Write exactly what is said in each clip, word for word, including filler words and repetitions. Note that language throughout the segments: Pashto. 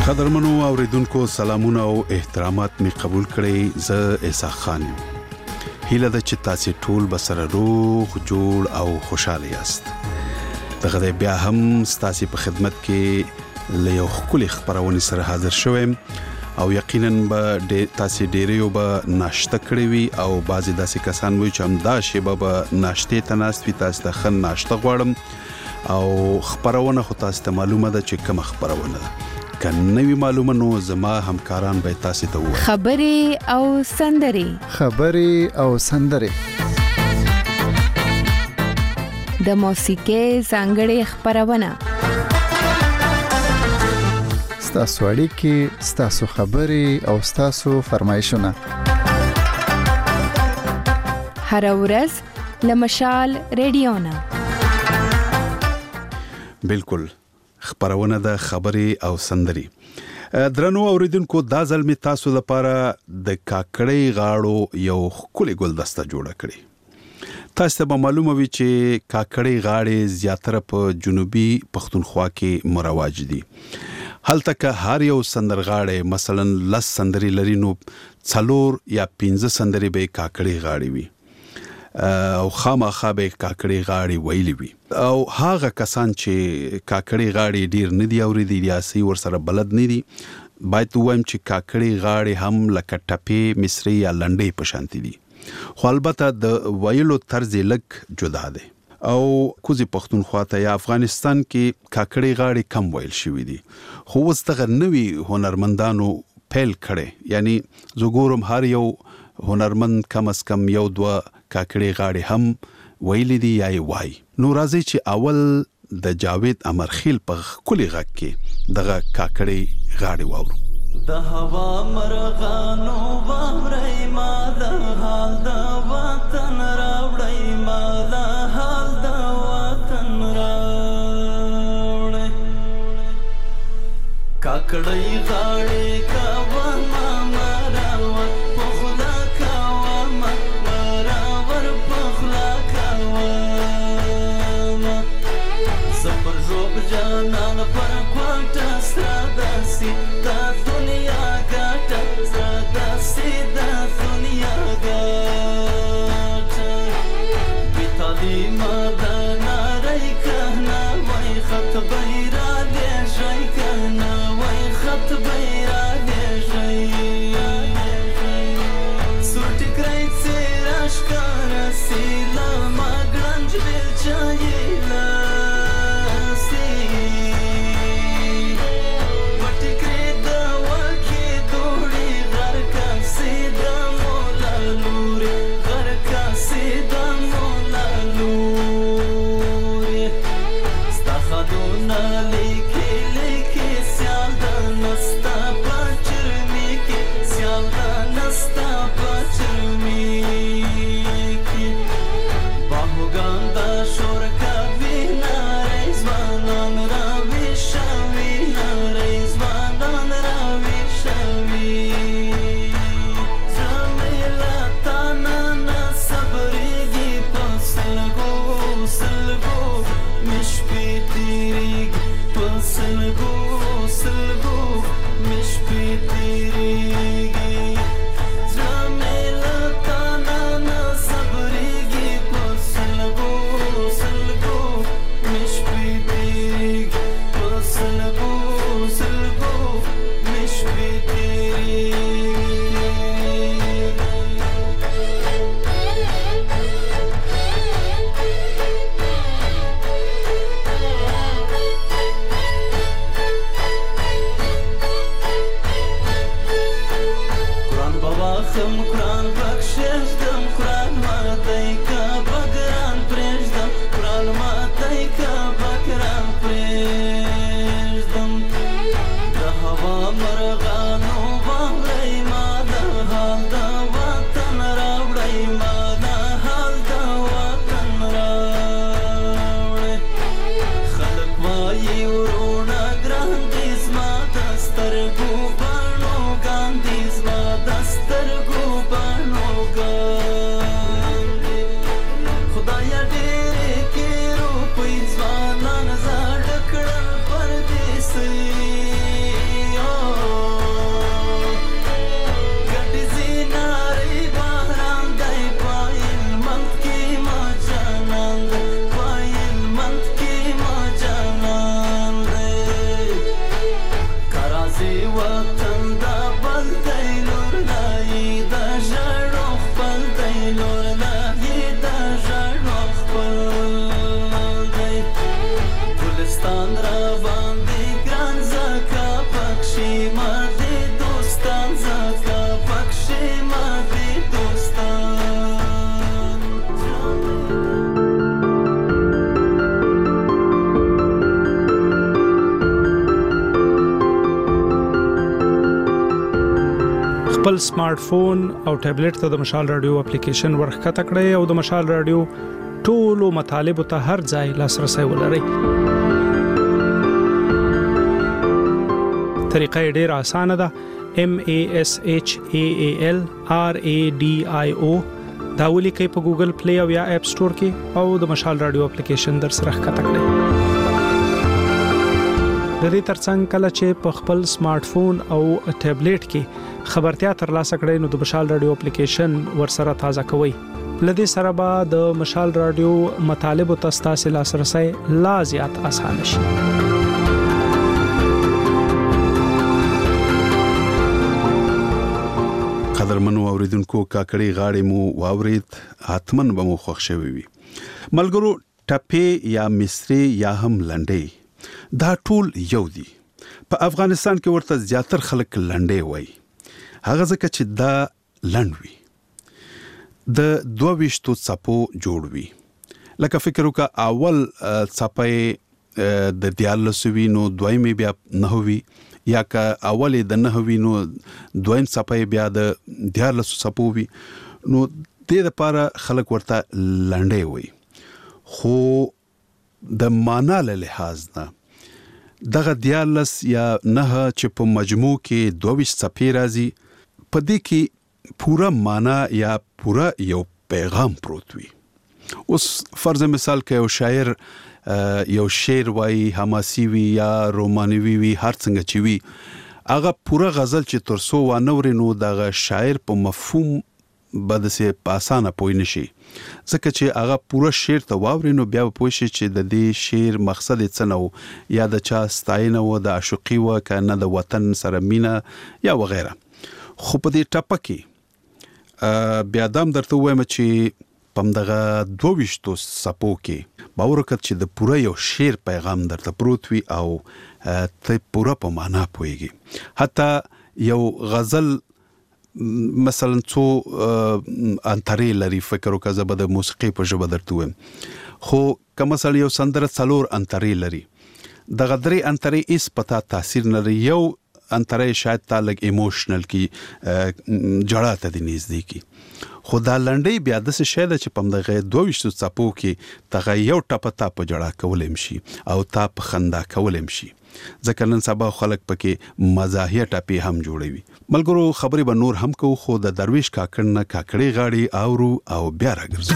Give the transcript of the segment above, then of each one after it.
قدرمنو اوریدونکو سلامونه او احترامات می قبول کړئ. زه اسحاق خان یم. هیله ده چې تاسو ټول بسره روغ جوړ او خوشاله یاست. دغه بیا هم تاسو په خدمت کې له یو خولي خبرونه سره حاضر شوم او یقینا به تاسو ډیرې به ناشته کړې وي او بعضی داسې کسان وي چې هم دا شی به ناشته تناست وي. تاسو ته خن ناشته غواړم او خبرونه خو تاسو ته معلومه ده چې کوم خبرونه ده. کنه وی معلومه نو زما همکاران به تاسو ته وایي خبري او سندري خبري او سندري د موسیقي څنګهړي خبرونه ستاسو اړیکې ستاسو خبري او ستاسو فرمایشونه هر ورځ لمشال ریډیونا بالکل خبرونه د خبري او سندري. درنو اوریدونکو دا ځل می تاسو لپاره د کاکړۍ غاړو یو خولي ګلدسته جوړه کړې. تاسو ته معلومه وي چې کاکړۍ غاړې زیاتره په جنوبي پښتونخوا کې مروج دي. هلته که هر یو سندرغاړی مثلا لس سندري لري نو څلور یا پنځه سندري به کاکړۍ غاړې وي او خامخا به کاکړۍ غاړې ویلي وي. او هغه کسان چې کاکړۍ غاړې ډیر نه دی اوریدي یا سي ور سره بلد نه دي باید وایم چې کاکړۍ غاړې هم لکه ټپې مصری یا لنډې په شانتي دي. خو البته د ویلو طرز لک جدا دی او کوزي پښتونخوا ته یا افغانستان کې کاکړۍ غاړې کم ویل شوې دي. خو اوس دغه نوي هنرمندانو پیل کړي یعنی زګورم هر یو هنرمند کم از کم یو دوا کاکړۍ غاړې هم ویلي دي یا وای. نو راځي چې اول د جاوید امرخیل په کلی غږ کې دغه کاکړۍ غاړې واورو. د هوا مرغانو واوري ما د حال د وطن راوړی ما د حال د وطن راوړی کاکړۍ غاړې کا ما مراوه پخلا کا ما مراور پخلا کا زپر روب جانان پر کوټه ساداسي دا دنیا ګټه ساداسي دا دنیا ګټه بیتالي ماده ناري کهنا وای خط بیرا دې شي کهنا وای خط بیرا دې شي سوټ کرای سراش کار سیلا ما ګرنج دل چایلا لور لهی د ژړو خپل دی ګلستان را باندې ګران زکه پکښې ماتې دوستان زکه پکښې ماتې دوستان خپل سمارټ فون او ټابلیټ ته د مشال رادیو اپلیکیشن ورخکته کړئ او د مشال رادیو ټولو مطالبه ته هر ځای لاسرسي ولرئ. طریقه ډیره اسانه ده. M A S H A A L R A D I O دا ولیکئ په ګوګل پلی او یا اپ سٹور کې او د مشال رادیو اپلیکیشن در سره ښکته کړئ. د دې ترڅنګ کله چې په خپل سمارټ فون او ټابلیټ کې خبرتیا ترلاسه کړئ نو د مشال رادیو اپلیکیشن ورسره تازه کوئ. لدې سره به د مشال رادیو مطالب او تاسو لاسرسي لا زیات آسان شي. قدرمنو اوریدونکو کاکړي غاړې مو واورید حتمن به مو خوښ شوي وي. ملګرو ټپې یا مصري یا هم لنډې دا ټول یو دي. په افغانستان کې ورته زیاتر خلک لنډې وایي. هغه ځکه چې دا لنډ وي د دوه ویشتو څپو جوړ وي. لکه فکر وکړه اول څپې د دیارلسو وي نو دویمې بیا نهه وي یا که اولې د نهه وي نو دویم څپې بیا د دیارلسو څپو وي نو دې لپاره خلک ورته لنډې وایي. خو د معنا له لحاظ نه دغه دیارلس یا نه چې په مجموع کې دوه ویشت څپې راځي په دې کې پورا معنا یا پورا یو پیغام پروت وي. اوس فرض مثال کې یو شاعر یو شعر وایي حماسي وي یا رومانوي وي هر څنګه چې وي هغه پورا غزل چې ترسو وانوري نو دغه شاعر په مفهوم بد سه پاسانه پوي نشي ځکه چې هغه پورا شعر ته واوري نو بیا پوه شي چې د دې شعر مقصد څه نه یا د چا ستاینه و د عاشقي و کنه د وطن سره مینا یا وغیرہ. خو په دې ټپه کې بیا دام درته وایم چې پم دغه دوه ویشتو څپو کې باور وکړه چې د پوره یو شعر پیغام درته پروت وي او ته پوره په معنا پوهیږي. حتی یو غزل مثلا څو انترې لري فکر وکړه زه به د موسیقي په ژبه درته وایم خو که مثلا یو سندره څلور انترې لري دغه درې انترې هیڅ پتا تاثیر نه لري. یو انترې شاید تا لګ ایموشنل کی جړه ته دي نږدې کی خو دا لنډې بیا د څه شی د چې پم دغه دوه ویشتو څپو کې دغه یو ټپه تا په جړه کولم شي او تا په خندا کولم شي ځکه نن سبا خلک پکې مزاحیه ټپې هم جوړوي. ملګرو خبرې به نور هم کو خو د درویش کاکړ نه کاکړي غاړي اورو او بیا راګرځو.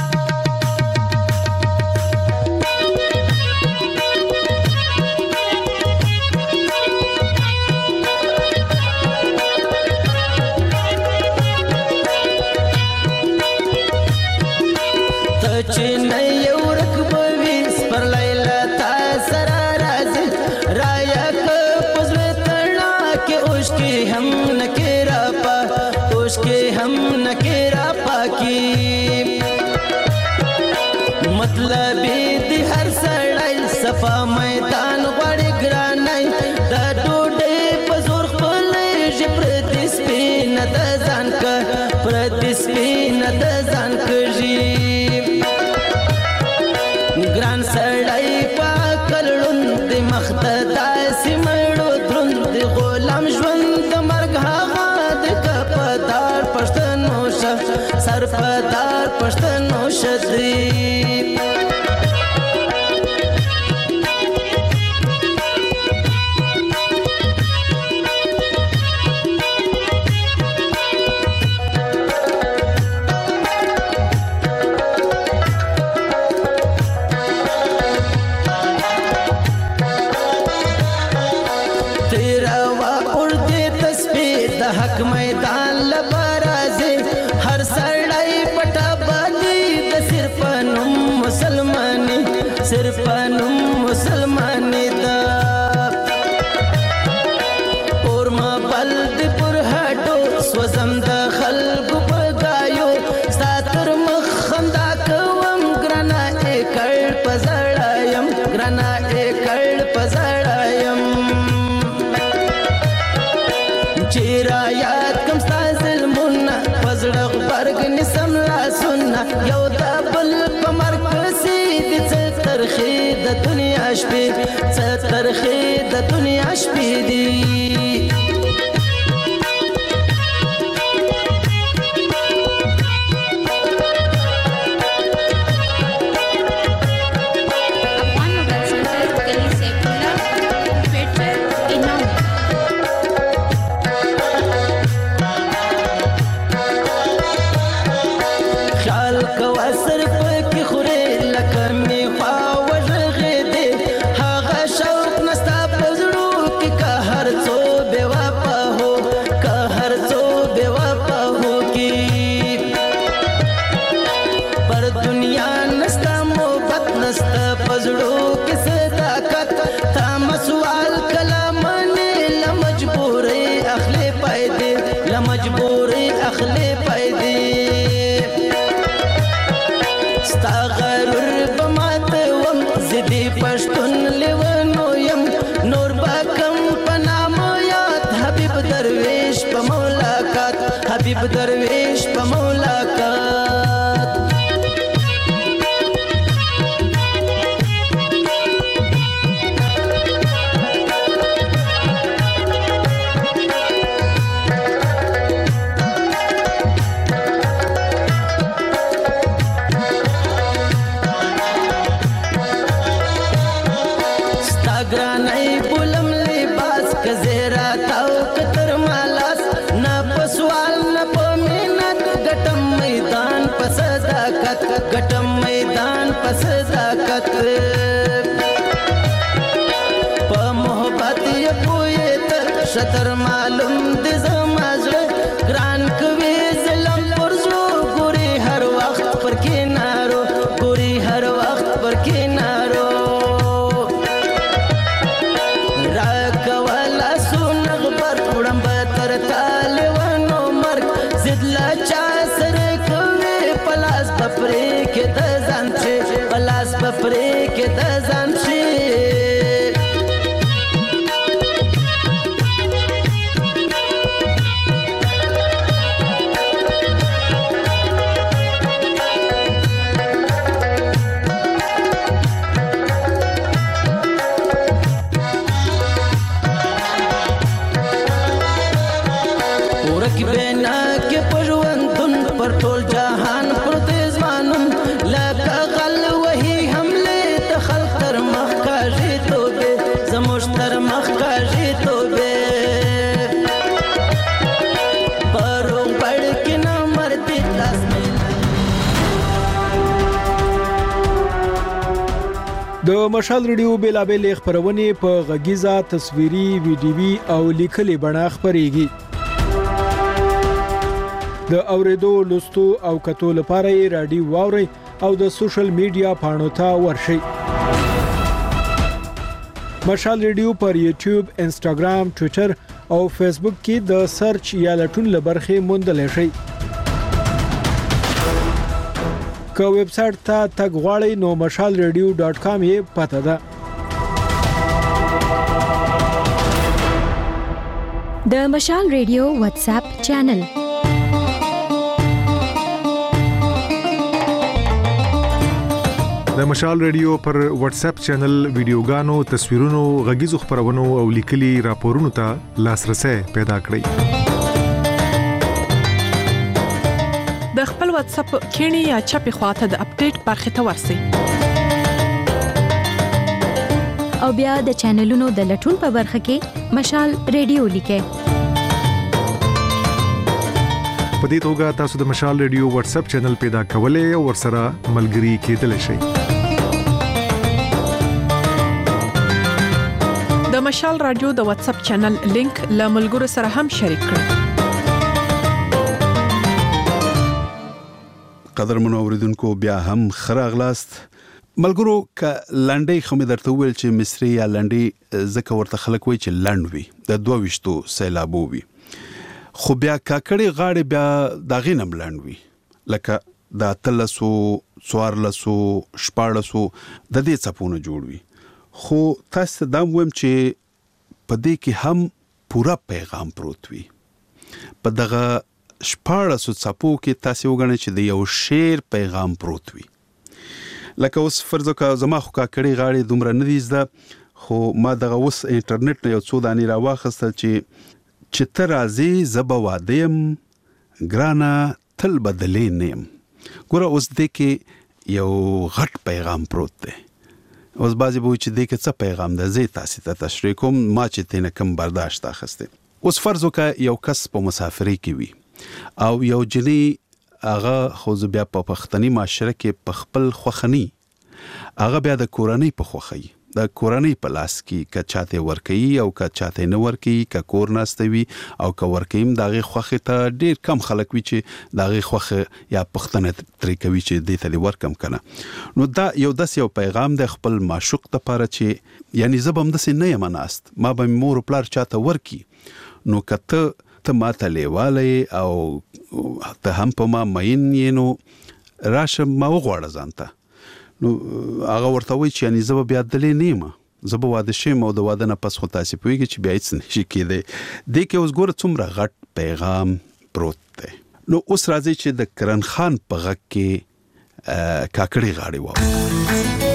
صفا میدان غړي ګرانای د ډوډۍ په زور خپل ژ پردي سپین د ځان ک پردي سپین د ځان کږي ګران سړی پاکلون د مخته سیمړو دروند غلام ژوند د مرګ هغه د کپدار پښتنو شه سرپدار پښتنو شدري میدان لبرازي هر سړی پټا باندې د صرف نوم مسلمانې صرف نوم مسلمانې دا اور ما بلد پر هټو سوزم د خلق په گايو ساتر یو د بل په مرکزي دي څه ترخې د دنیا شپې څه ترخې د دنیا شپې دي حبیب درویش په ملاقات ستا ګرانۍ بولم لباس که زیرا تاو کتر مالاس نه په سوال نه په مینت ګټم میدان په صداقت ګټم میدان په صداقت په محبت یې پوهې تر شتر معلوم دې زما زړه ګران کوي ظلم پر زړه ګوري هر وخت پر کنارو ګوري هر وخت پر کنارو راکوالا سونغبر وړم به تر طالبانو مرګ ضد لا چا سره کوي پلاس پپرې کې د ځان شي پلاس پپرې کې د ځان شي پر ټول جهان پر تیزمانم لکه غل وهي حمله د خلق تر مخ کاږي توبه زموږ تر مخ کاږي توبه پرو پړ کې نه مرتي لاس د مشال ریډیو بیلابل خبرونه په غږیزه تصویري ویډیوي او لیکلي بڼه خبريږي د اوریدو لوستو او کتو لپاره رادیو واوري او د سوشل میډیا پاڼو ته ورشي مشال ریډیو پر یوټیوب، انسټاګرام، ټوئیټر او فیسبوک کې د سرچ یا لټون لبرخه موندل شي که ویب سټ ته تګ غواړئ نو مشال ریډیو ډاټ کام یې پته ده د مشال ریډیو واتس اپ چینل د مشال ریډیو پر واتس اپ چینل ویډیوګانو، تصویرونو، غږیزو خبرونو او لیکلي راپورونو ته لاسرسي پیدا کړئ. د خپل واتس اپ کینی یا چپی خواته د اپډیټ برخه ته ورسئ. او بیا د چینلونو د لټون په برخه کې مشال ریډیو لیکئ. په دې توګه تاسو د مشال ریډیو واتس اپ چینل پیدا کولای او ورسره ملګري کېدلی شئ. د مشال رادیو د واتس اپ چینل لینک له ملګرو سره هم شریک کړئ. قدرمنو اوریدونکو بیا هم خراغلاست ملګرو ک لنډي خو مې درته ویل چې مصری یا لنډي زکه ورته خلک وای چې لند وي د دوه وشتو سیلابو وي خو بیا کاکړي غاړي بیا داغې نم لند وي لکه د تلسو څوارلسو شپاړسو د دې څپونه جوړ وي خو تاسو دا ویم چې په دې کې هم پورا پیغام پروت وي په دغه شپاړسو څپو کې تاسو وګڼئ چې د یو شعر پیغام پروت وي. لکه اوس فرض وکړه زما خو کاکړي غاړې دومره نه دي زده، خو ما دغه اوس انټرنیټ نه یو څو دانې راواخیستل چې چې ته راځې زه به واده یم ګرانه تل بدلې نه یم. ګوره اوس دې کې یو غټ پیغام پروت دی. اوس بعضې به وایي چې دې کې څه پیغام ده، زه تاسې ته تشریح کوم ما چې ترې نه کوم برداشت اخیستی. اوس فرض وکړه یو کس په مسافرۍ کې وي او یو جنۍ هغه خو زه بیا په پښتني معاشره کې په خپل خوښني هغه بیا د کورنۍ په خوښوي، د کورنۍ په لاس کې که چاته ورکوي او که چاته نه ورکوي، که کور ناسته وي او که ورکوي هم د هغې خوښې ته ډېر کم خلک وي چې د هغې خوښه یا پوښتنه ترې کوي چې دې ته دې ورکم که نه. نو دا یو داسې یو پیغام دی خپل معشوق دپاره چې یعنی زه به همداسې نه یم ناست، ما به مې مور و پلار چاته ورکي، نو که ته ته ما ته لیوالی او ته هم په ما مین یې نو راشه ما وغواړه ځان ته. نو هغه ورته وایي چې یعنی زه به بیا دلې نه یم، زه به واده شویم او د واده نه پس خو تاسې پوهېږي چې بیا هېڅ نشي کېدی. دې کې اوس ګوره څومره غټ پیغام پروت دی. نو اوس راځئ چې د کرن خان په غږ کې کاکړي غاړې واورو.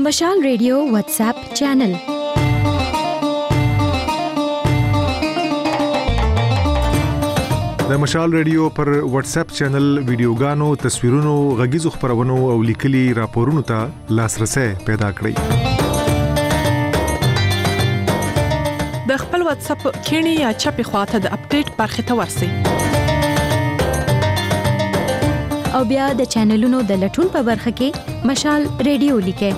د مشال ریډیو واتس اپ چینل. د مشال ریډیو پر واتس اپ چینل ویډیوګانو، تصویرونو، غږیزو خبرونو او لیکلي راپورونو ته لاسرسي پیدا کړئ. د خپل واتس اپ کینی یا چپی خواته د اپډیټ برخه ته ورسی او بیا د چینلونو د لټون په برخه کې مشال ریډیو لیکه.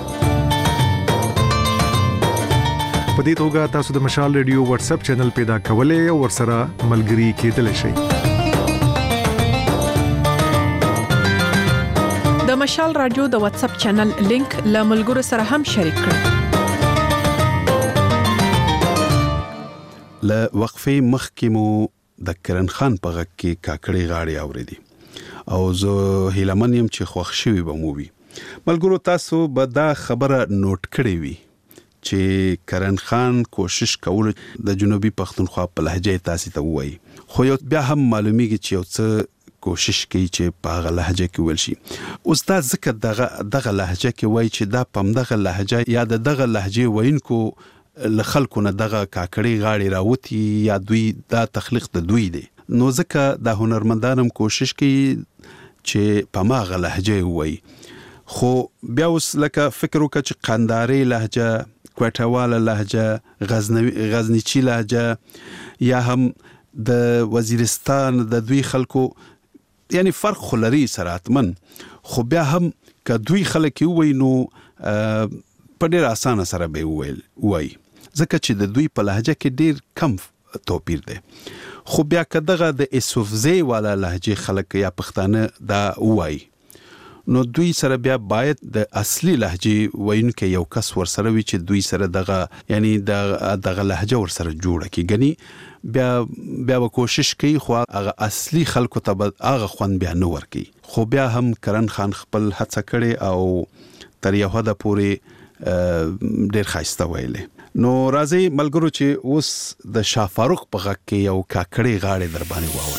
په دې توګه تاسو د مشال ریډیو واتس اپ چینل پیدا کولای او ورسره ملګري کېدلی شئ. د مشال رادیو د واتس اپ چینل لینک له ملګرو سره هم شریک کړئ. له وقفې مخکې مو د کرن خان په غږ کې کاکړې غاړې اورېدې او زه هیلمن یم چې خوښ شوي به مو وي. ملګرو تاسو به دا خبره نوٹ کړې وي چې کرن خان کوشش کول د جنوبي پښتونخوا په لهجه تاسو ته وایي، خو یو بیا هم معلومیږي چې یو څه کوشش کوي چې په هغه لهجه کې ویل شي. استاد ذکر دغه دغه لهجه کې وایي چې دا پم دغه لهجه یا دغه لهجه وینکو ل خلکو نه دغه کاکړي غاړي راوتی یا دوی دا تخلیق د دوی دی. نو ځکه د هنرمندانم کوشش کوي چې په ماغه لهجه وایي. خو بیا اوس لکه فکر وکړه چې قنداري لهجه، کوټواله لهجه، غزنوي غزنیچی لهجه یا هم د وزیرستان د دوی خلکو، یعنی فرق خلري سراتمن، خو بیا هم که دوی خلک وي نو په ډیر اسانه سره به ویل وای، ځکه چې د دوی په لهجه کې ډیر کم توپیر دی. خو بیا کداغه د اسوفزی والا لهجه خلک یا پښتانه دا وای نو دوی سره بیا باید د اصلي لهجه وینکه یو کس ور سره وي چې دوی سره دغه یعنی دغه لهجه ور سره جوړه کی غني بیا بیا کوشش کوي خو هغه اصلي خلکو ته هغه خوان بیا نه ور کوي. خو بیا هم کرن خان خپل هڅه کړي او تر یو حد پورې ډیر خاصه ویلې. نو راځي ملګرو چې اوس د شاه فاروق په غږ کې یو کاکړي غاړي در باندې واورو.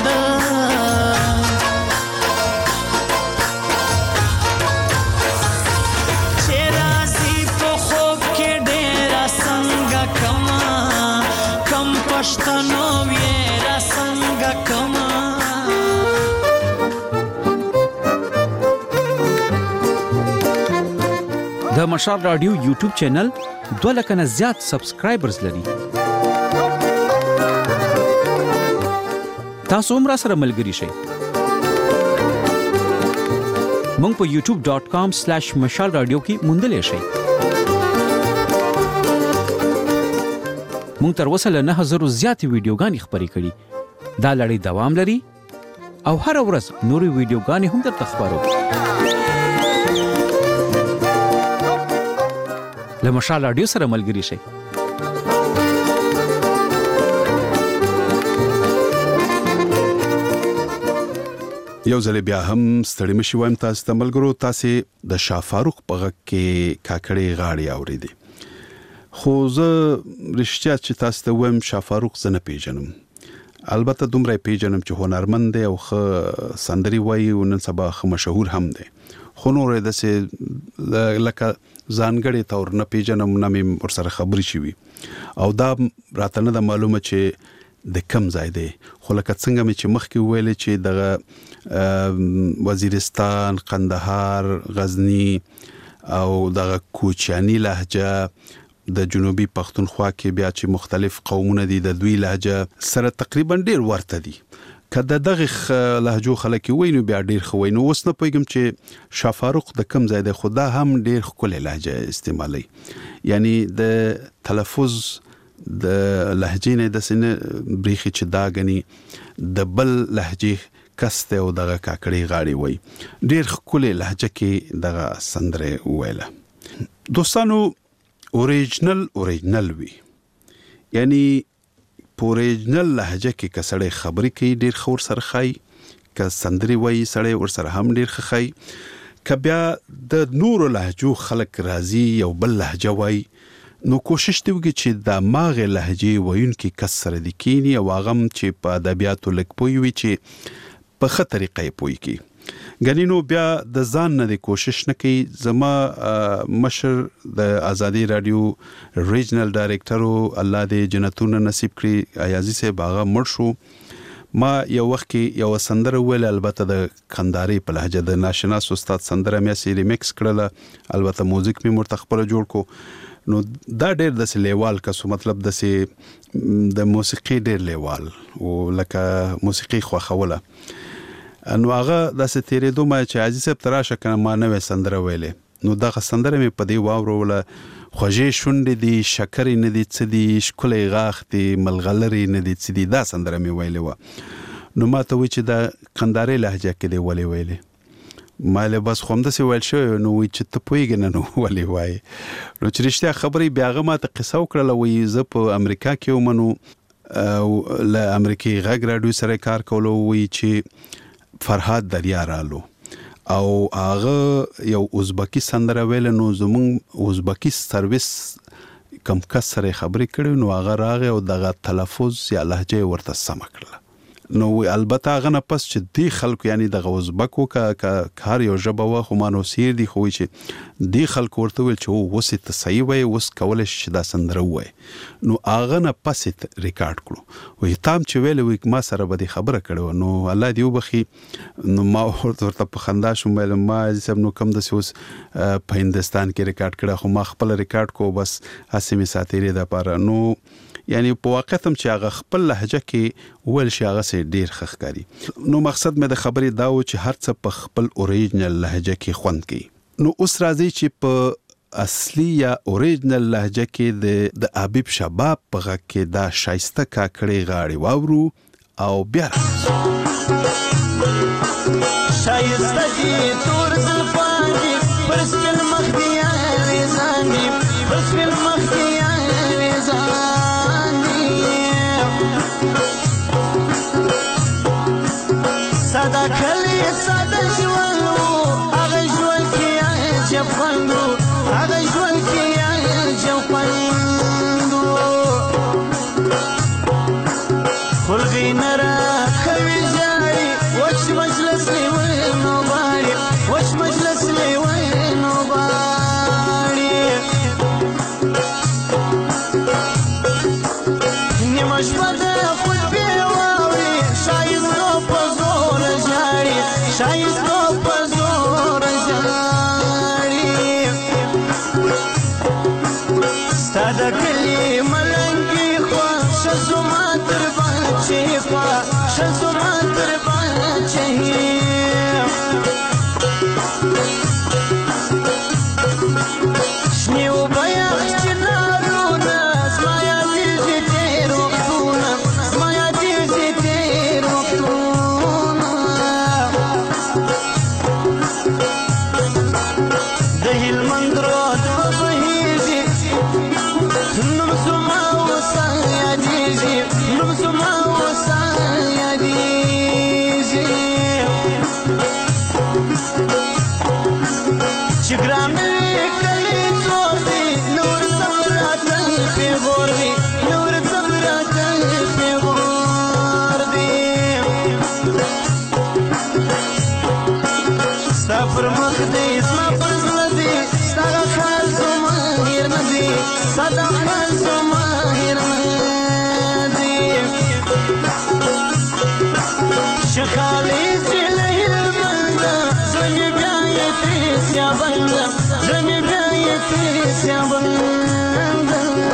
زړه چې راځي په خوب کې ډېر څنګه کما کم پښتنو ویرا څنګه کما د مشال رادیو یوټیوب چینل دوه لک نه زیات سبسکرایبرز لري. تاسو هم را سره ملګري شئ. مونږ په یوټیوب ډاٹ کام سلیش مشال رادیو کې موندلې شئ. مونږ تر اوسه له نه هزار زیاتې ویډیوګانې خپرې کړي. دا لړۍ دوام لري او هر ورځ نورې ویډیوګانې هم درته خپرو. له مشال رادیو سره ملګري شئ. یو ځل بیا هم ستړي مشي وایم تاسو ته ملګرو، تاسو د شاه فاروق په غږ کې کاکړې غاړې اورېدې. خو زه رښتیا چې تاسو ته وایم شاه فاروق زه نه پیژنم. البته دومره پیژنم چې هنرمند دی او ښه سندري وایي او نن سبا ښه مشهور هم دی. خو نور داسې لکه ځانګړې تور نه پیژنم، نه مې ورسره خبرې شوي او دا راته نه ده معلومه چې د کم ځای دی. خو لکه څنګه مې چې مخکې وویلې چې دغه وزیرستان، قندهار، غزني او دغه کوچیاني لهجه د جنوبي پښتونخوا کې بیا چې مختلف قومونه دي د دوی لهجه سره تقریبا ډیر ورته دي. کله دغه لهجو خلک وای نو بیا ډیر خو وای نو اوس نه پوهیږم چې شاه فاروق د کم ځای د خدا هم ډیر ښکلې لهجه استعمالي، یعنی د تلفظ د لهجې نه د سینه بریخي چې دا غني د بل لهجې کسته او دغه کاکړي غاړي وای ډیر ښکلې لهجه کې دغه سندره ویله. دوستانو اوریجنل اوریجنل وی، یعنی په اوریجنل لهجه کې کسړې خبرې کوي ډیر خور سره خای، ک سندري وای سړې ور سره هم ډیر خای، ک بیا د نورو لهجو خلک راضي یو بل لهجه وای نو کوشش دی وکړي چې د ماغه لهجه وایونکي کسر دي کینی او هغه چې په ادبیاتو لک پوي وي چې په ښه طریقې پوي کی غنینو بیا د ځان نه کوشش نه کوي. زما مشر د آزادی رادیو ریجنل ډایریکټر الله دې جنتونه نصیب کړي ایازي صاحب هغه مړ شو. ما یو وخت کې یو سندره ویل، البته د کندهاري په لهجه د ناشناس استاد سندره مې سي ریمیکس کړله، البته موزیک مې مرتخبره جوړ کو. نو دا ډېر د لیوال کسو مطلب د سي د موسیقي ډېر لیوال او لکه موسیقي خو خوله نو هغه د ستېرې دوه ما چې عزیز صاحب تراشه کنه ما نوې سندره ویلې نو دا سندره مې په دې واوروله خوږې شونډې دي شکرې نه دي څه دي ښکلې غاښ دي ملغلرې نه دي څه دي دا سندره مې ویلې وه. نو ما ته وایي چې دا کندهارۍ لهجه کې دی ولې ویلې ما له بس خو همداسې ویل شوی نو وایي چې ته پوهېږې نه نو ولې وایې نو چې رښتیا خبرې بیا هغه ما ته قصه وکړله وایي زه په امریکا کې وم نو له امریکې غږ راډیو سره کار کولو وایي چې فرهاد دریا رالو او هغه یو ازبکی سندره ویل نو زمون ازبکی سرویس کم کس سره خبرې کړي نو هغه راغی او دغه تلفظ یا لهجه ورته سم کړل. نو البته هغه نه پس چې دی خلکو یعنی دغه ازبکو کا کار یو ژبه و خو مانو سیر دی خو چې دی خلکو ورته ویل چې وسه ته صحیح وای وس کول شي دا سندره وای نو هغه نه پس ریکارډ کړو وې تام چې ویل وې ما سره به خبره کړو نو الله دی وبخي نو ما ورته په خندا شوم ویل ما سم نو کم د اوس په هندستان کې ریکارډ کړه خو ما خپل ریکارډ کو بس اسمه ساتيري د پاره نو یعنی په واقعیت هم چې هغه خپل لهجه کې ول شي هغه سي ډیر خخکاری. نو مقصد مې د خبرې دا و چې هر څه په خپل اوریجنل لهجه کې خوند کوي. نو اوس راځي چې په اصلي یا اوریجنل لهجه کې د د حبیب شباب په غږ کې دا شایسته کاکړې غاړي واورو او بیا شایسته دي تور زلفاني پرسکل مخدیا وزاني پرسکل مخدیا وزاني صدا کلی صدا جوانو هغه ژوند کې عجب خوندو هغه ژوند کې عجب خوندو خلغی نرا خوي بند زمي بیا یې پیسیا بند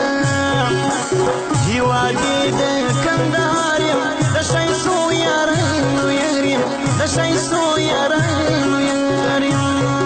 هیوادي د کندهار یم د شایستو یارانو یار یم د شایستو یارانو یار یم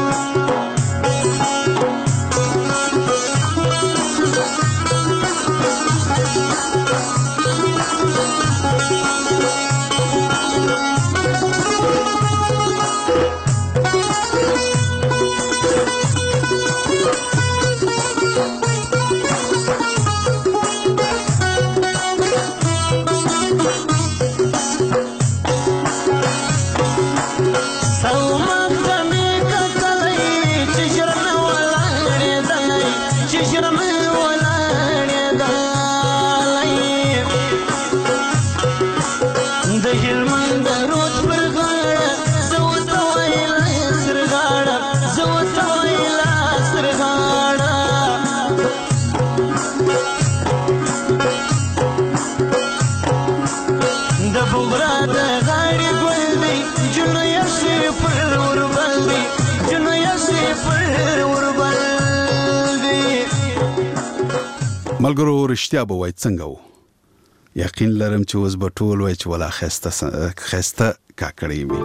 ملګرو رښتیا به وای څنګه وو یقین لرم چې اوس به ټول وای چې ولا خسته خسته کاکړې وي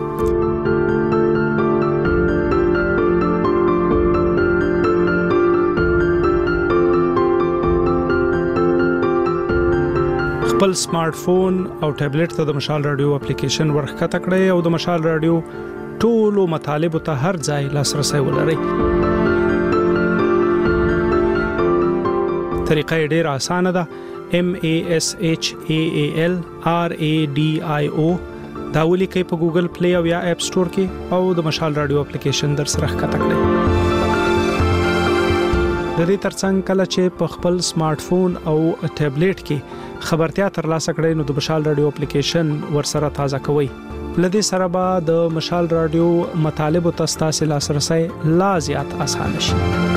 خپل سمارټ فون او ټابلیټ ته د مشال رادیو اپلیکیشن ورخکته کړئ او د مشال رادیو ټولو مطالب ته هر ځای لاسرسي ولرئ طریقه ډیره اسانه ده M A S H A A L R A D I O دا ولیکئ په ګوګل پلی او یا اپ سٹور کې او د مشال رادیو اپلیکیشن در سره ښکته کړئ د دې ترڅنګ کله چې په خپل سمارټ فون او ټابلیټ کې خبرتیا ترلاسه کړئ نو د مشال رادیو اپلیکیشن ورسره تازه کوئ لدې سره به د مشال رادیو مطالب او تاسو لاسرسي لا زیات اسانه شي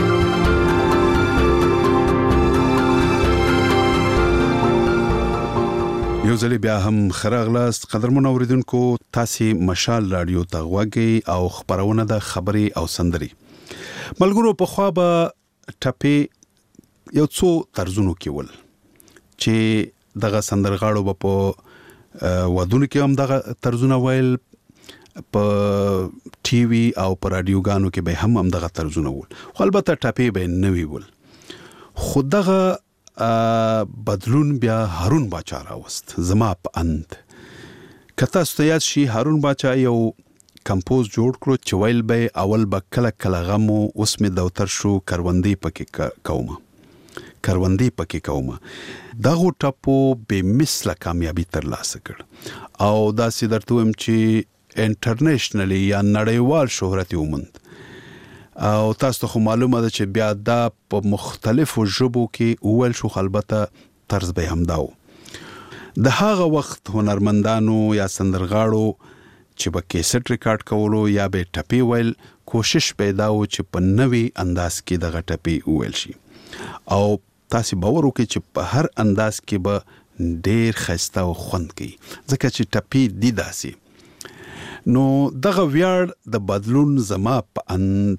یو ځل بیا هم خراغلاست قدرمن اوریدونکو تاسو مشال رادیو ته غوږی او خبرونه د خبري او سندري ملګرو په خوا به ټپي یو څو طرزونو کې ول چې دغه سندرغاړو په ودونو کې هم دغه طرزونه ویل په ټي وي او په رادیوګانو کې به هم هم دغه طرزونه ول خو البته ټپي به نه ویول خدغه بدلون بیا هارون باچا راوست زما په اند کته ستیات شي هارون باچا یو کمپوز جوړ کړو چې ویل به اول به کله کله غمو اوس می دوتر شو کروندې پکې کومه کروندې پکې کومه دغه ټاپو به مثله کامیابی ترلاسه کړ او دا سي درته هم چې انټرنیشنلی یا نړیوال شهرت وموند او تاسو خو معلومه ده چې بیا دا په مختلفو ژبو کې اول شو البته طرز به هم داو د هغه وخت هنرمندانو یا سندرغاړو چې په کیسټ ریکارډ کولو یا به ټپي ویل کوشش پیدا و چې په نوي انداز کې دغه ټپي ویل شي او تاسو باور وکړئ چې په هر انداز کې به ډېر خسته او خوند کوي ځکه چې ټپي دی داسي نو دغه ویاړ د بدلون زما په اند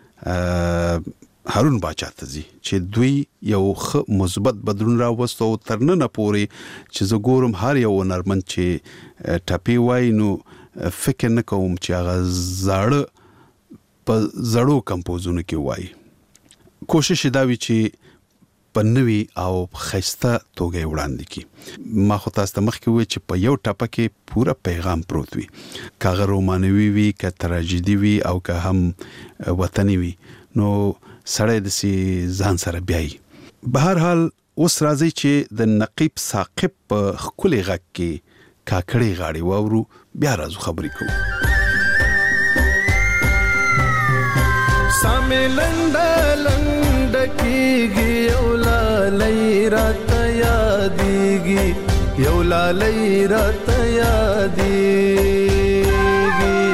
هارون باچا ته زی چې دوی یو خ مثبت بدلون راوستو ترنه پوري چې زه ګورم هر یو نرمن چې ټپي وای نو فکر نه کوم چې هغه زړه په زړو کمپوزونو کې وای کوشش دا وی چې پنوي او خسته توګه وړاندې کی ما خو تاسو ته مخکې وی چې په یو ټاپه کې پورا پیغام پروت وي کاغه رومانوي وي که تراژیدي وي او که هم وطني وي نو سړی د سي ځان سره بیاي بهر حال اوس راځي چې د نقیب ثاقب په خولي غک کې کاکړې غاړي وورو بیا راځو خبرې کوو ساملند لند کیږي یو لالای رات یادېږي یو لالای رات یادېږي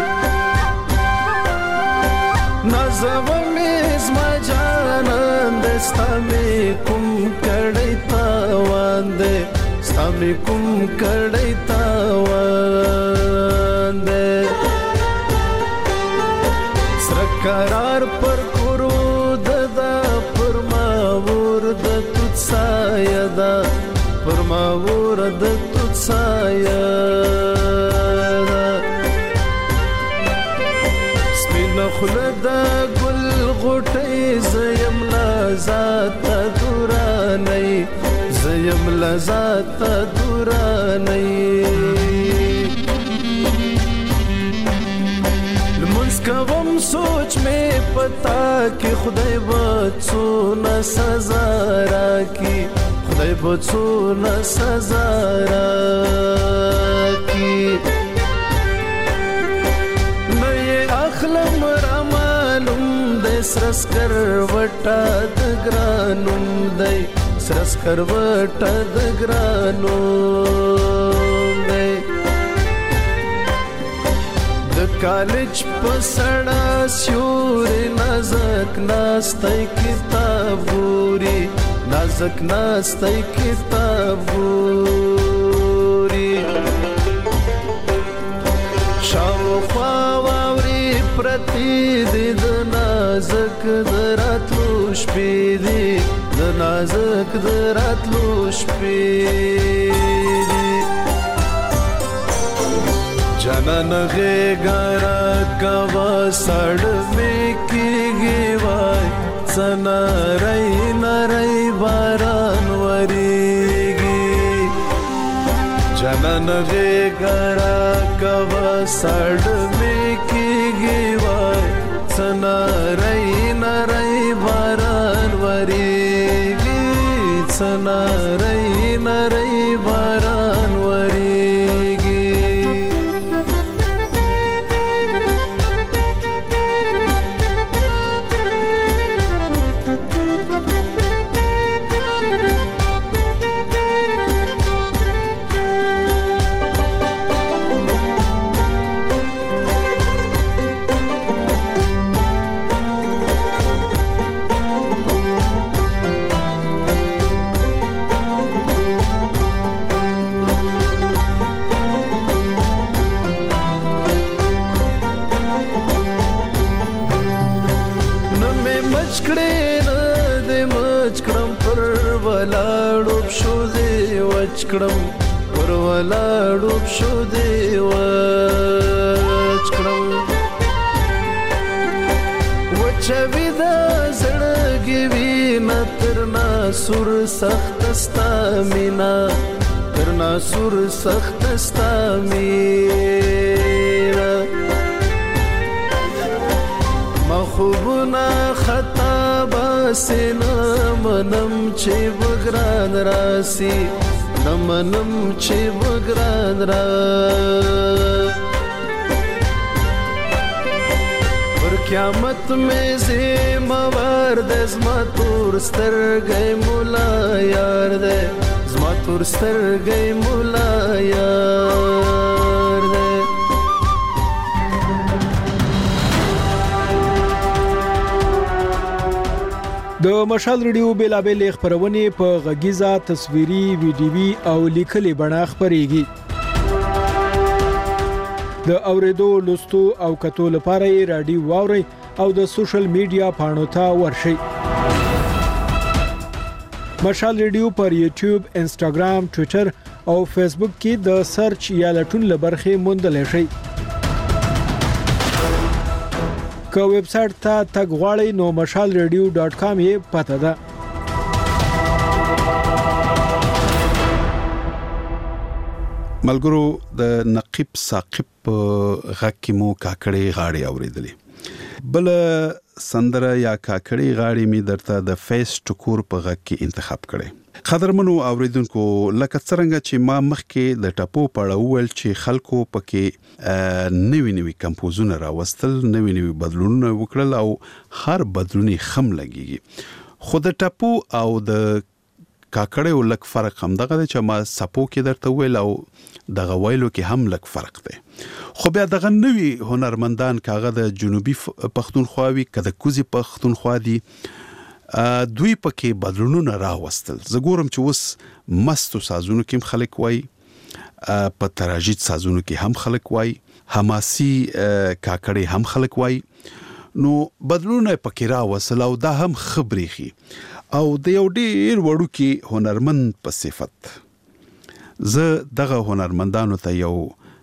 نازو مې زما جانان دستا مې کوم کړی تاوان دې ستا مې کوم کړی تاوان دې قرار پر کرود دا پر ماور د توت سایه دا پر ماور د توت سایه دا سپین خله دا گل غټي زیم لذات دورانی زیم لذات دورانی لمنس کوم سوچ میں پتا کہ خدای بچونا سزا راکی خدای بچونا سزا راکی نئے اخلم رامانم دے سرس کر وٹا دگرانم دے سرس کر وٹا دگرانم دے کالج پسڑا سیوری نازک ناستی کتاب گوری نازک ناستی کتاب گوری شاو خواوری پرتی دی د نازک دراتلوش پی دی د نازک دراتلوش پی دی جانان غیگارا کوا سڑ میں کی گیوائی سنا رئی نرئی باران وریگی جانان غیگارا کوا سڑ میں کی گیوائی سنا رئی نرئی باران وریگی سنا رئی نرئی باران وریگی وچکړم پر ولاړو شو دی وچکړم وچوي دا زړګي وینا تر ناسور سخت ستا مینا تر ناسور سخت ستا مینا مخوبنا خطا باسنا منم چې بګران راسي نمنم چې بګران را پر قیامت میں زموار د زما تور سترګې مولا یار دې زما تور سترګې مولا یار دې د مشال ریډیو بیلابل خبرونه په غږیزه تصویري ویډیوي او لیکلي بڼه خبريږي د اوریدو لوستو او کتو لپاره رادیو واوري او د سوشل میډیا پاڼو ته ورشي مشال ریډیو پر یوټیوب انسټاګرام ټوئیټر او فیسبوک کې د سرچ یا لټون لبرخه موندل شي که ویب سټ ته تګ غواړئ نو مشال ریډیو ډاٹ کام یې پته ده ملګرو د نقيب ثاقب غکمو کاکړې غاړي اوریدلې بل سندره یا کاکړې غاړي می درته د فیس ټکور په غک کې انتخاب کړي قدرمنو اوریدونکو لکه څنګه چې ما مخکې د ټاپو پړاول چې خلکو پکې نوې نوې کمپوزونه راوستل نوې نوې بدلونونه وکړل او هر بدلونی خم لګيږي خو د ټاپو او د کاکړې ولک فرق هم دغه چې ما سپو کې درته ویل او دغه ویلو کې هم لک فرق دی خو بیا دغه نوې هنرمندان کاغه د جنوبي پښتونخواوي کده کوزي پښتونخوا دي دوی پکې بدلونونه راوستل زګورم چې وس مستو سازونو کې خلک وای په تراجید سازونو کې هم خلک وای حماسي کاکړې هم خلک وای نو بدلونه پکې راوصل او دا هم خبريخي او د یو ډیر وړوکی هنرمند په صفت زه دغه هنرمندانو ته یو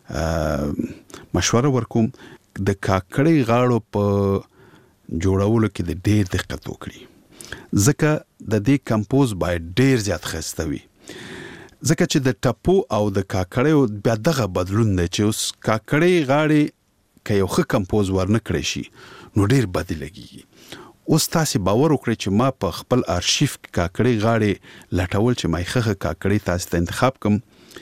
مشوره ورکوم د کاکړۍ غاړو په جوړولو کې د ډیر دقت وکړي ځکه د دې کمپوز باید ډیر زیات خسته وي ځکه چې د ټپو او د کاکړۍ بیا دغه بدلون دی چې اوس کاکړۍ غاړې که یو ښه کمپوز ورنه کړی شي نو ډیر بدې لګیږي اوس تاسې باور وکړئ چې ما په خپل آرشیف کې کاکړۍ غاړې لټول چې ما یې ښه ښه کاکړۍ تاسې ته انتخاب کړم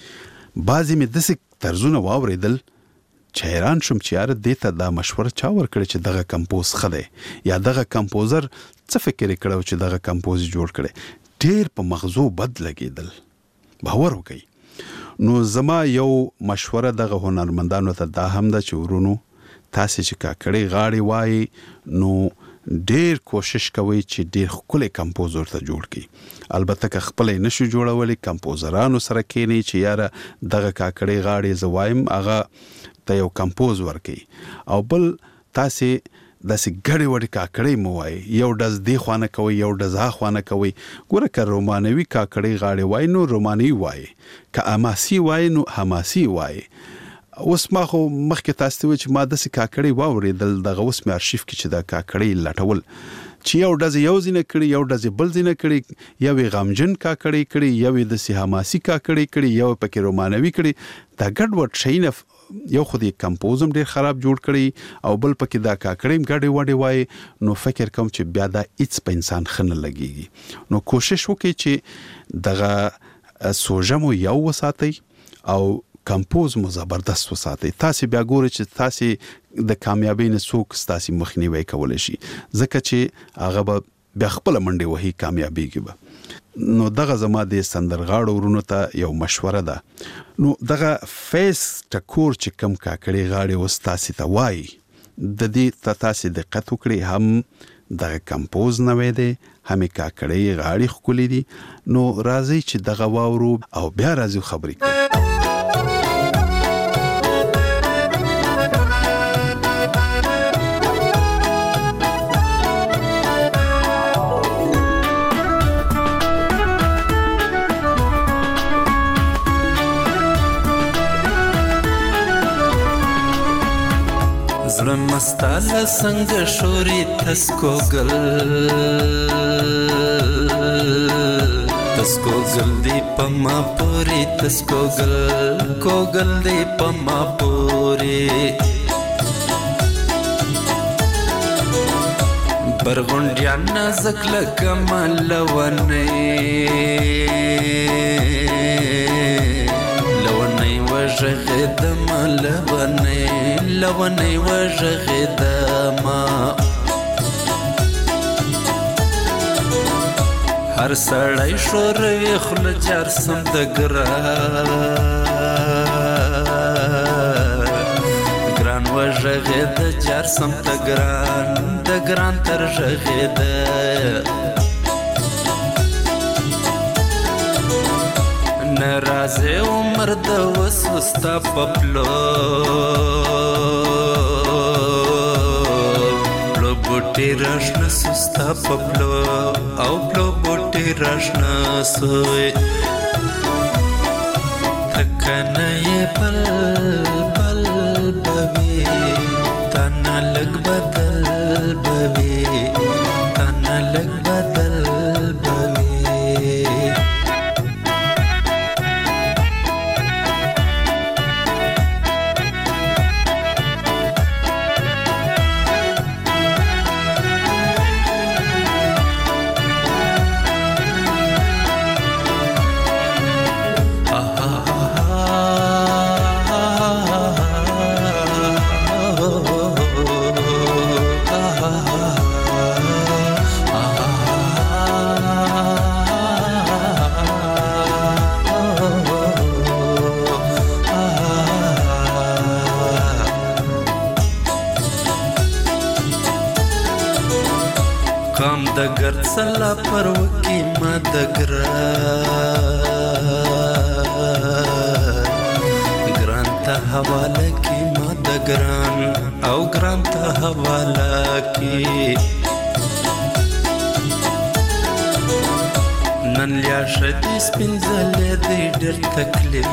بعضې مې داسې طرزونه واورېدل چې حیران شوم چې یاره دې ته دا مشوره چا ورکړې چې دغه کمپوز ښه دی یا دغه کمپوزر څه فکر یې کړی چې دغه کمپوز جوړ کړی ډېر په مغزو بد لګېدل باور وکړئ نو زما یو مشوره دغه هنرمندانو ته دا هم ده چې ورونو تاسې چې کاکړۍ غاړې وایي نو ډېر کوشش کوئ چې ډېر ښکلی کمپوز ورته جوړ کړي البته که خپله یې نشو جوړولی کمپوزرانو سره کښېنئ چې یاره دغه کاکړۍ غاړې زه وایم هغه ته یو کمپوز ورکړي او بل تاسې داسې ګډې وډې کاکړۍ مو وایي یو ډز دې خوا نه کوئ یو ډز ها خوا نه کوئ ګوره که رومانوي کاکړۍ غاړې وایي نو رومانوي وایي که حماسي وایي نو حماسي وایي اوس ما خو مخکې تاسو ته وایي چې ما داسې کاکړۍ واورېدل دغه اوس مې ارشیف کې چې دا کاکړۍ لټول چې یو ډز یو ځینه کړي یو ډز بل ځینه کړي یو یې غمجن کاکړۍ کړي یو یې داسې حماسي کاکړۍ کړي یو پکې رومانوي کړي دا ګډ وډ شیونه یو خو د کمپوزم ډیر خراب جوړ کړي او بل پکې دا کاکړۍ ګډې وډې وایي نو فکر کوم چې بیا دا هیڅ په انسان ښه نه لګېږي نو کوشش وکړئ چې دغه سوژه مو یو وساتئ او کمپوز مو زبردست وساتئ تاسې بیا ګورئ چې تاسې د کامیابۍ نه څوک ستاسې مخنیوی کولی شي ځکه چې هغه به بیا خپله منډې وهي کامیابېږي به نو دغه زما د سندرغاړو ورونو ته یو مشوره ده نو دغه فیس ټکور چې کم کاکړۍ غاړې اوس تاسې ته وایي د دې ته تاسې دقت وکړئ هم دغه کمپوز نوی دی هم یې کاکړۍ غاړې ښکلي دي نو راځئ چې دغه واورو او بیا راځو خبرې کوو زړه مستاله څنګه شوري تسکو ګل تسکو ګل دی پما پوری تسکو ګل کو ګل دی پما پوری برغونډیا نازک لکه ملونه وژغدما لونی لونی وژغدما هر سړی شوروي خوله جرسم د ګران ګران وژغد جرسم د ګران د ګران تر ژغد نرازه عمر د وسوستا پپلو پلو بوټي راشنه سستا پپلو او پلو بوټي راشنه سوی تکنه بل بل بوي تانا لګ بدل بوي تانا لګ بدل بوي قام د ګرد سلا پر وکی ما د ګران ګران ته حواله کی ما د ګران او ګران ته حواله کې نن لیا شدي سپینځلې دې ډېر تکلیف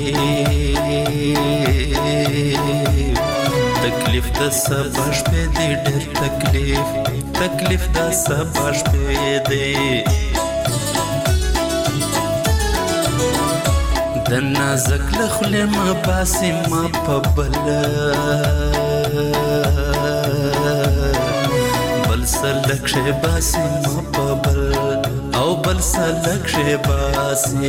تکلیف د سبا شپې دې ډېر تکلیف تکلیف د سبا شپې دې د نازک له خولې ما باسي ما په بل بل سلک شي باسي ما په بل او بل سلک شي باسي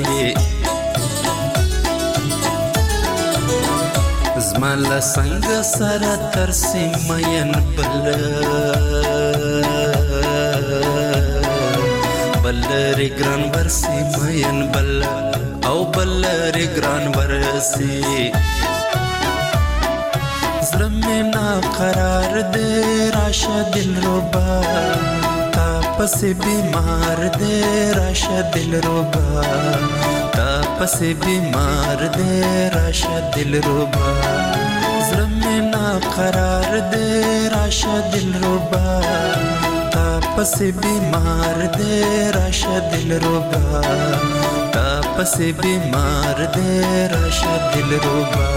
زما له څنګه سره ترسي مین بل بل لري ګران ورسي مین بل او بل لري ګران ورسي زړه مې ناقرار دی راشه دلربا تا پسې بیمار دی راشه دلربا تا پسې بیمار دی راشه دلربا زړه مې ناقرار دی راشه دلربا تا پسې بیمار دی راشه دلربا تا پسې بیمار دی راشه دلربا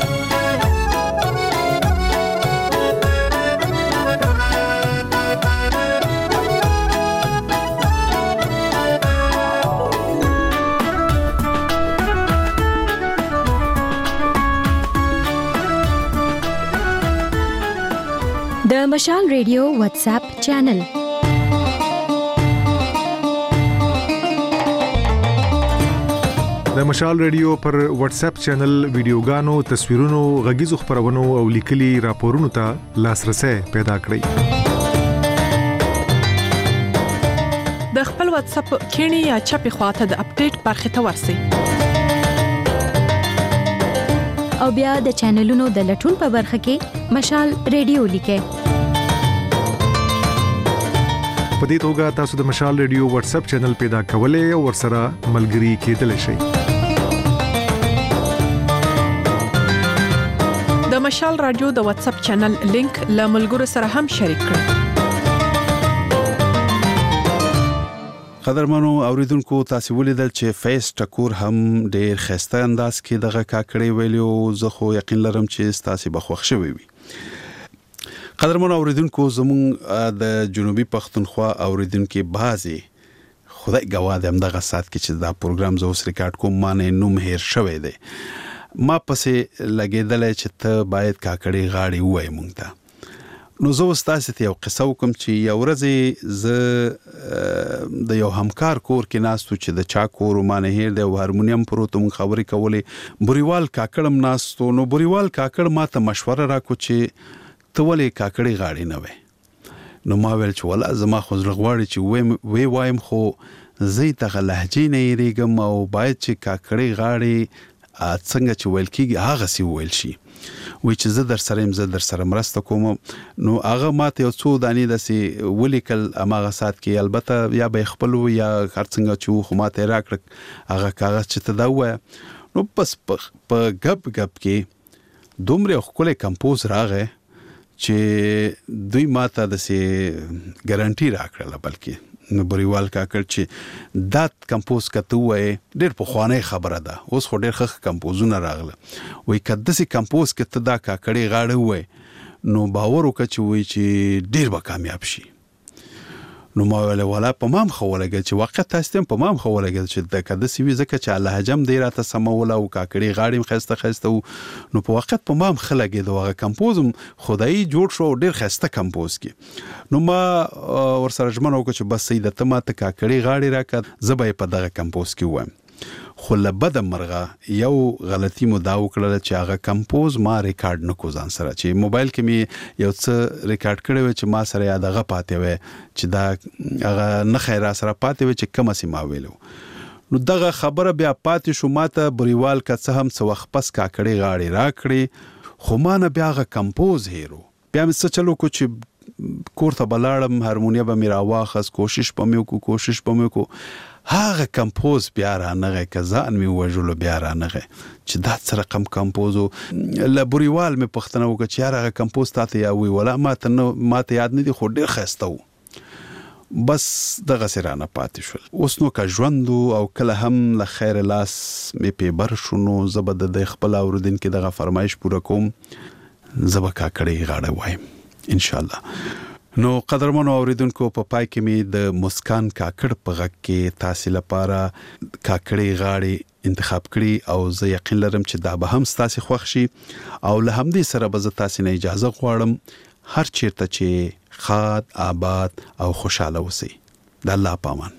د مشال ریډیو واتس اپ چینل د مشال ریډیو پر واتس اپ چینل ویډیوګانو تصویرونو غږیزو خبرونو او لیکلي راپورونو ته لاسرسي پیدا کړئ د خپل واتس اپ کینی یا چپی خواته د اپډیټ برخه ته ورسئ او بیا د چینلونو د لټون په برخه کې مشال ریډیو لیکئ په دې توګه تاسو د مشال ریډیو واتس اپ چینل پیدا کولای او ورسره ملګري کېدلی شئ د مشال رادیو د واتس اپ چینل لینک له ملګرو سره هم شریک کړئ قدرمنو اوریدونکو تاسو ولیدل چې فیس ټکور هم ډېر خسته انداز کې دغه کاکړې ویلو زه خو یقین لرم چې تاسو به خوښ شوي وي قدرمنو اوریدونکو زمون د جنوبي پښتونخوا اوریدونکو بازي خدای ګواه د همدغه سات کې چې دا پروګرام زه اوس ریکارډ کوم معنی نوم هیر شوی دی ما پسې لګیدل چې ته باید کاکړې غاړي وای مونږ ته نو زه تاسو ته یو قصه وکم چې یو ورځ زه د یو همکار کور کې ناستو چې د چا کور معنی هیر د هارمونیم پروتوم خبرې کولې بوريوال کاکړم ناستو نو بوريوال کاکړ ماته مشوره راکو چې ته ولې کاکړې غاړي نه وې نو ما ویل چې ولا زما خو زړغواړي چې وې وایم خو زه ته لهجې نه یریګم او باید چې کاکړې غاړي څنګه چې ویل کیږي هغه سی ویل شي وای چې زه در سره يم زه در سره مرسته کوم نو هغه ماته یو څو دانی دسي ولیکل اماغه سات کې البته یا به خپل یا هرڅنګه چې خو ماته راکړ هغه کاغذ چې تداوه نو پس په غب غب کې دومره خپل کمپوز راغې چې دوی ماته دسي ګارانټي راکړه بلکې نو بوريوال کاکړ چې دا کمپوز کته وای ډېر په خوانه خبره ده اوس خو ډېر ښه کمپوزونه راغله وای کده سي کمپوز کته دا کاکړې غاړه وای نو باور وکړي چې وای چې ډېر به کامیاب شي نو ما ویل ولا په مام خو ولګل چې وخت تاسو په مام خو ولګل چې د کده سی وی زکه چې الله حجم دی راته سمول او کاکړې غاړې خسته خسته نو په وخت په مام خلګې دوغه کمپوزم خدای جوړ شو ډېر خسته کمپوز کی نو ما ورسره ژمنه وکړه چې بس سید ته ما ته کاکړې غاړې راکړه زبې په دغه کمپوز کې وایم خو لبد مرغه یو غلطي مو دا وکړه چې هغه کمپوز ما ریکارډ نکو ځان سره چې موبایل کې می یو څه ریکارډ کړی و چې ما سره یاد غه پاتې و چې دا هغه نه خیره سره پاتې و چې کوم سي ما ویلو نو دغه خبره بیا پاتې شو ماته بوريوال کا څه هم څه وخت پس کاکړې غاړي راکړي خو ما نه بیا هغه کمپوز هیرو بیا مې څه چلو کو چې کور ته بلاړم هارمونیا به میرا واخص کوشش پمې کو کوشش پمې کو هغه کمپوز بیا رانغه کزان می وجلو بیا رانغه چې دا څه رقم کمپوزو لبوريوال می پښتنه وکړه چې هغه کمپوز ته یا وی ولا ما ته نو ما ته یاد نه دي خو ډیر خسته وو بس دغه سرانه پاتې شول. اوس نو کا ژوندو او کله هم له خیر لاس می په بر شونو زبد د خپل اوردن کې دغه فرمایش پوره کوم زبا کا کړي غاړه وایم ان شاء الله. نو قدرمنو اوریدونکو په پای کې می د مسکان کاکړ په غږ کې تاسو لپاره کاکړي غاړي انتخاب کړي او زه یقین لرم چې دا به هم تاسو خوښ شي او له همدې سره به زه تاسو نه اجازه غواړم هر چیرته چې خاد آباد او خوشاله اوسئ. د الله پامان.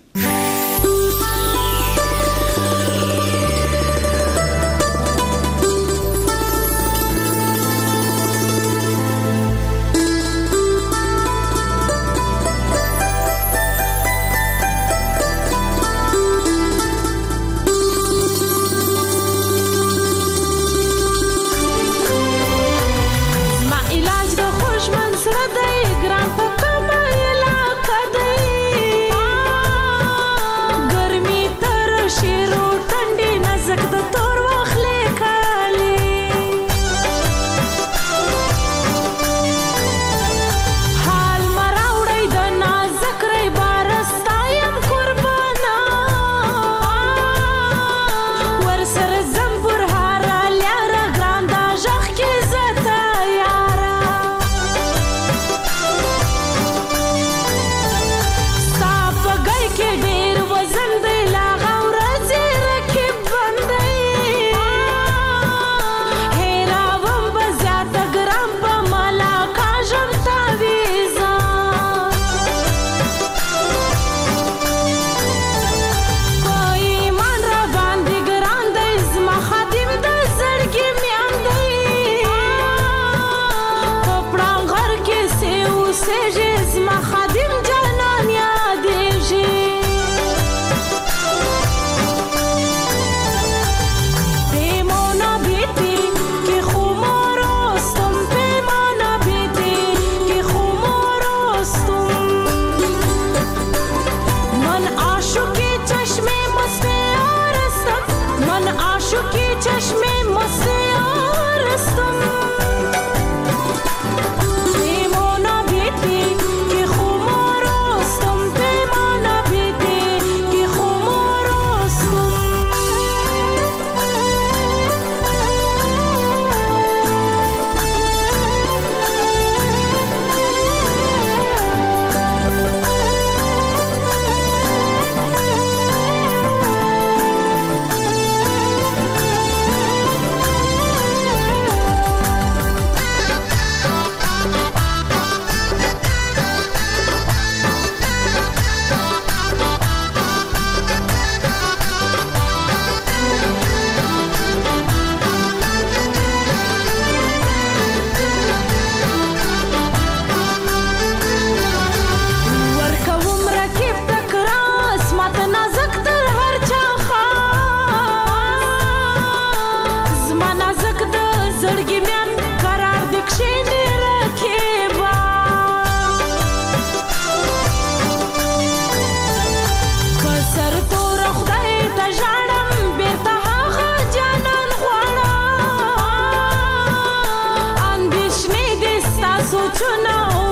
To know